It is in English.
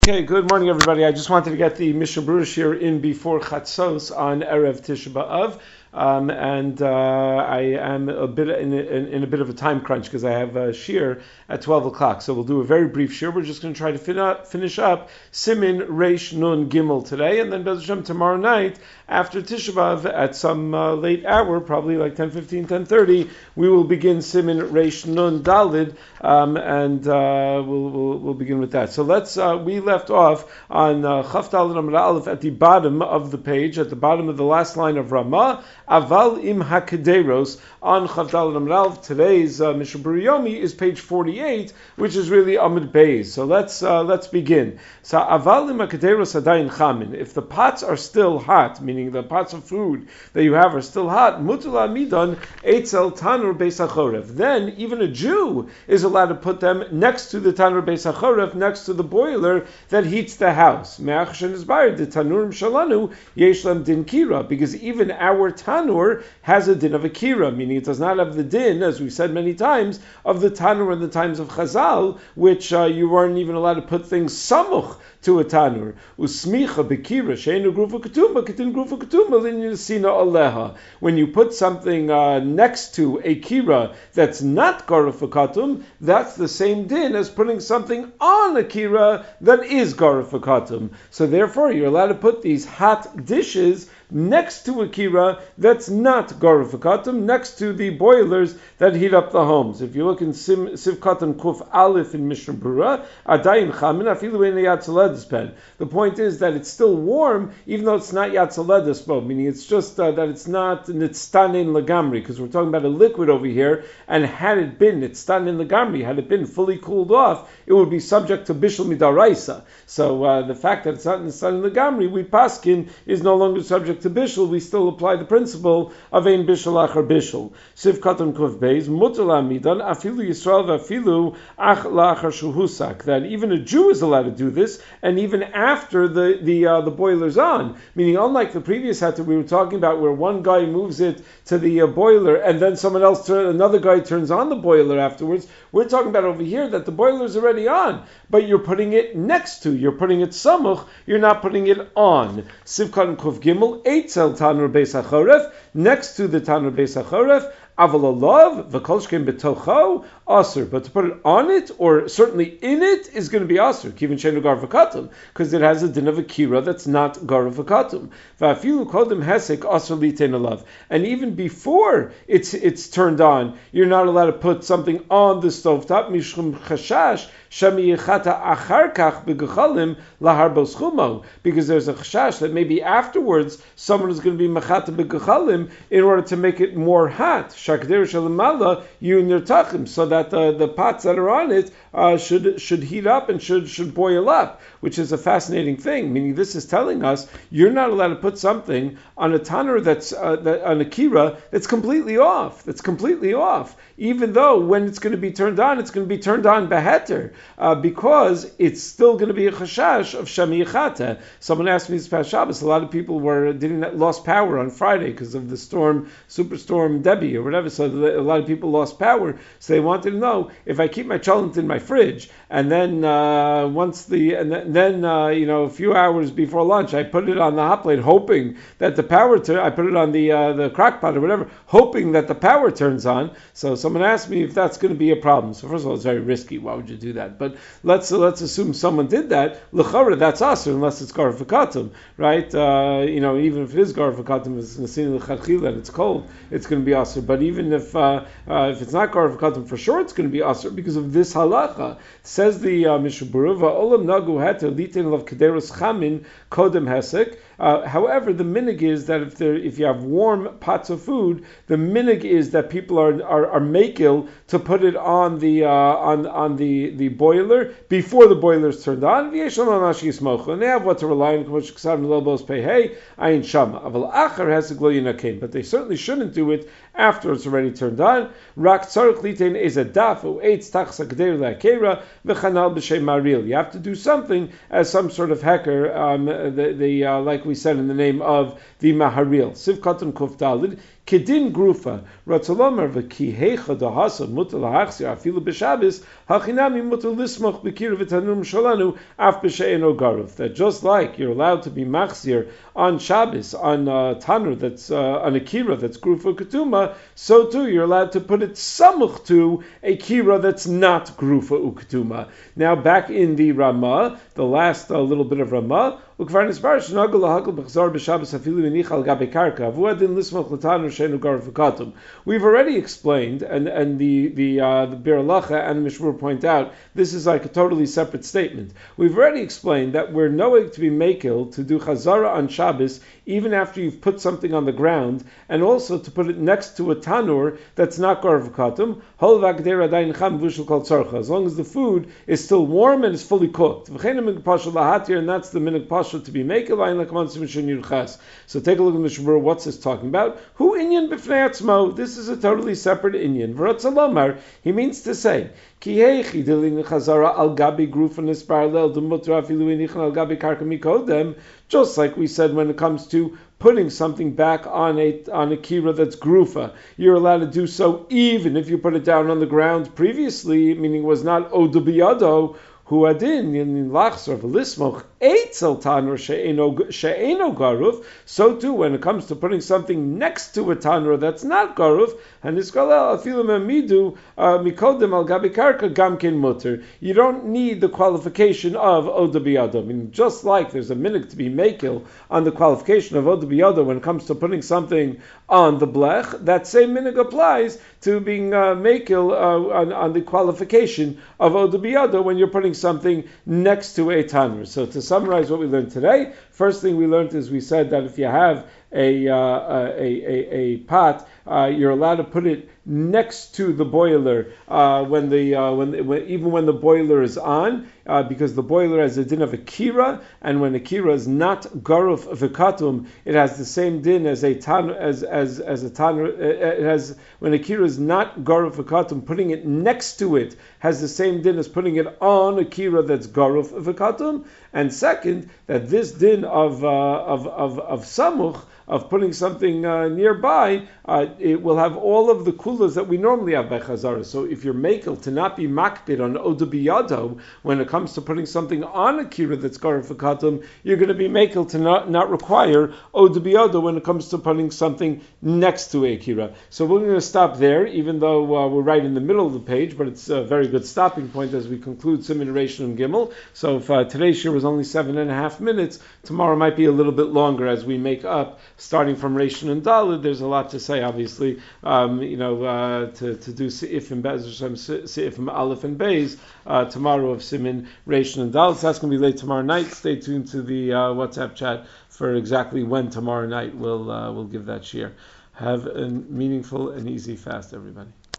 Okay, good morning, everybody. I just wanted to get the Mishnah Berurah shir in before Chatzos on Erev Tisha B'Av, and I am a bit in a bit of a time crunch because I have a shir at 12 o'clock. So we'll do a very brief shir. We're just going to try to finish up Simin Reish Nun Gimel today, and then Bez Hashem tomorrow night after Tisha B'Av at some late hour, probably like 10:15, 10:30, we will begin Simin Reish Nun Dalid, and we'll begin with that. So we left off on Chaf Dalid Amud Aleph at the bottom of the page, at the bottom of the last line of Ramah, Aval im hakederos on Chaf Dalid Amud Aleph. Today's Mishnah Berurah Yomi is page 48, which is really Amud Beis. So let's begin. So Aval im hakederos adayin chamin. If the pots are still hot, meaning the pots of food that you have are still hot, mutul midon eitzel tanur beis hachorev. Then even a Jew is allowed to put them next to the tanur beis hachorev, next to the boiler that heats the house. Me'ach shenizbar the tanurim shalanu yesh lam din kira, because even our tanur has a din of a kira, meaning it does not have the din, as we've said many times, of the tanur in the times of Chazal, which you weren't even allowed to put things samuch to a tanur. Usmicha bekira sheinu grufa ketuma ketin grufa ketuma linyasina aleha. When you put something next to a kira that's not garuf katum, that's the same din as putting something on a kira that is garuf katum. So therefore, you're allowed to put these hot dishes next to a kira that's not garuf katum, next to the boilers that heat up the homes. If you look in Sivkatan Kuf Aleph in Mishnah Berurah, Adayin Chamin Afilu Ein Yatzaledis Pen. The point is that it's still warm, even though it's not Yatzaledis Bo, meaning it's just that it's not Nitztanin Lagamri, because we're talking about a liquid over here, and had it been Nitztanin Lagamri, had it been fully cooled off, it would be subject to Bishul Midaraisa. So the fact that it's not Nitztanin Lagamri, we paskin, is no longer subject to Bishul. We still apply the principle of Ein Bishul Achar Bishul. Sivkatan Kuf Beis, Mutal Amidan, Afilu Yisrael Vafilu Ach Lachar Shuhusak, that even a Jew is allowed to do this, and even after the boiler's on. Meaning, unlike the previous hatter we were talking about, where one guy moves it to the boiler, and then another guy turns on the boiler afterwards, we're talking about over here that the boiler's already on, but you're putting it next to, you're putting it samuch, you're not putting it on. Sivkatan Kuf Gimel, Eitzel Tanur Beis HaChoref, next to the Tanur Beis HaChoref, Avalalav, V'kolshkem betocho, Aser. But to put it on it, or certainly in it, is going to be Aser, Kivin Shenu Gar V'katum, because it has a din of a kira that's not Gar V'katum. V'afilu Kodim Hesek Aser Litein Alav. And even before it's turned on, you're not allowed to put something on the stovetop, Mishchum Chashash, Shami Yechata Acharkach B'gechalim Lahar Boschumo, because there's a chashash that maybe afterwards someone is going to be Mechata B'gechalim in order to make it more hot. Shakder Shalimala Yunirtachim, so that the pots that are on it should heat up and should boil up, which is a fascinating thing. Meaning, this is telling us you're not allowed to put something on a tanur that's on a kira that's completely off. That's completely off. Even though when it's going to be turned on, it's going to be turned on beheter, because it's still going to be a chashash of shami yechata. Someone asked me this past Shabbos. A lot of people lost power on Friday because of the superstorm Debbie or whatever. So a lot of people lost power. So they wanted to know if I keep my cholent in my fridge, and then a few hours before lunch I put it on the hot plate, hoping that the power I put it on the crock pot or whatever, hoping that the power turns on. So someone asked me if that's going to be a problem. So first of all, it's very risky. Why would you do that? But let's assume someone did that. L'chara, that's aser unless it's gar v'katum, right? Even if it is gar v'katum, it's nesin l'chadchila and it's cold, it's going to be aser. But even if it's not gar v'katum, for sure it's going to be aser because of this halacha. Says the Mishnah Berurah, "Olam nagu heter litin lav kederos chamin kodem hesek." However, the minig is that if you have warm pots of food, the minig is that people are makil to put it on the boiler before the boiler is turned on. And they have what to rely on, but they certainly shouldn't do it after it's already turned on. You have to do something as some sort of hecker, like we said in the name of the Maharil. Sivkatan Kuf Dalid, Kedin grufa, ratzalomer v'ki heicha dahasad mutar lahachzir afilu b'Shabbos, hachinami mutar lismoch b'kira v'tanum shalanu af b'she'eno garuf. That just like you're allowed to be machzir on Shabbos, on tanur that's on a kira that's grufa ketuma, so too you're allowed to put it samuch to a kira that's not grufa uketuma. Now back in the Ramah, the last little bit of Ramah, we've already explained, and the Bir Halacha and Mishmur point out this is like a totally separate statement. We've already explained that we're knowing to be makil to do chazara on Shabbos even after you've put something on the ground, and also to put it next to a tanur that's not gar v'katum, as long as the food is still warm and is fully cooked. And that's the minig pasha to be makil. So take a look at the Mishnah. What's this talking about? Hu inyan b'fnei atzmo. This is a totally separate inyan. V'ratzalomar, he means to say, ki heichi dilin chazara al gabi grufanis parallel d'mutra afilu inichan al gabi karka mikodem. Just like we said when it comes to putting something back on a kira that's grufa, you're allowed to do so even if you put it down on the ground previously, meaning it was not odubiyado, hu adin in lachzor v'lismoch eitzel tanur she'eno garuf. So too, when it comes to putting something next to a tanur that's not garuf, and iskalel afilu memidu mikodem al gabi karka gamkin mutter. You don't need the qualification of odabiyado. I mean, just like there's a minute to be makil on the qualification of odabiyado when it comes to putting something on the blech, that same minhag applies to being makil on the qualification of odabiyado when you're putting something next to a tanur. So to summarize what we learned today, first thing we learned is we said that if you have a pot, you're allowed to put it next to the boiler even when the boiler is on, because the boiler has a din of a kira, and when a kira is not garuf v'katum, it has the same din as a tan as a tan. It has, when a kira is not garuf v'katum, putting it next to it has the same din as putting it on a kira that's garuf v'katum. And second, that this din of samuch, of putting something nearby, it will have all of the kulas that we normally have by chazara. So if you're makel to not be makbid on odabiyado when it comes to putting something on a kira that's garif v'katum, you're going to be makel to not require odabiyado when it comes to putting something next to a kira. So we're going to stop there, even though we're right in the middle of the page, but it's a very good stopping point as we conclude Siman Reishon and Gimel. So if today's shir was only 7.5 minutes, tomorrow might be a little bit longer as we make up. Starting from Reishon and Daled, there's a lot to say, obviously, to do Se'if and Bez, Se'if and Aleph and Beis, tomorrow of Siman, Reishon and Daled. So that's going to be late tomorrow night. Stay tuned to the WhatsApp chat for exactly when tomorrow night we'll give that shir. Have a meaningful and easy fast, everybody.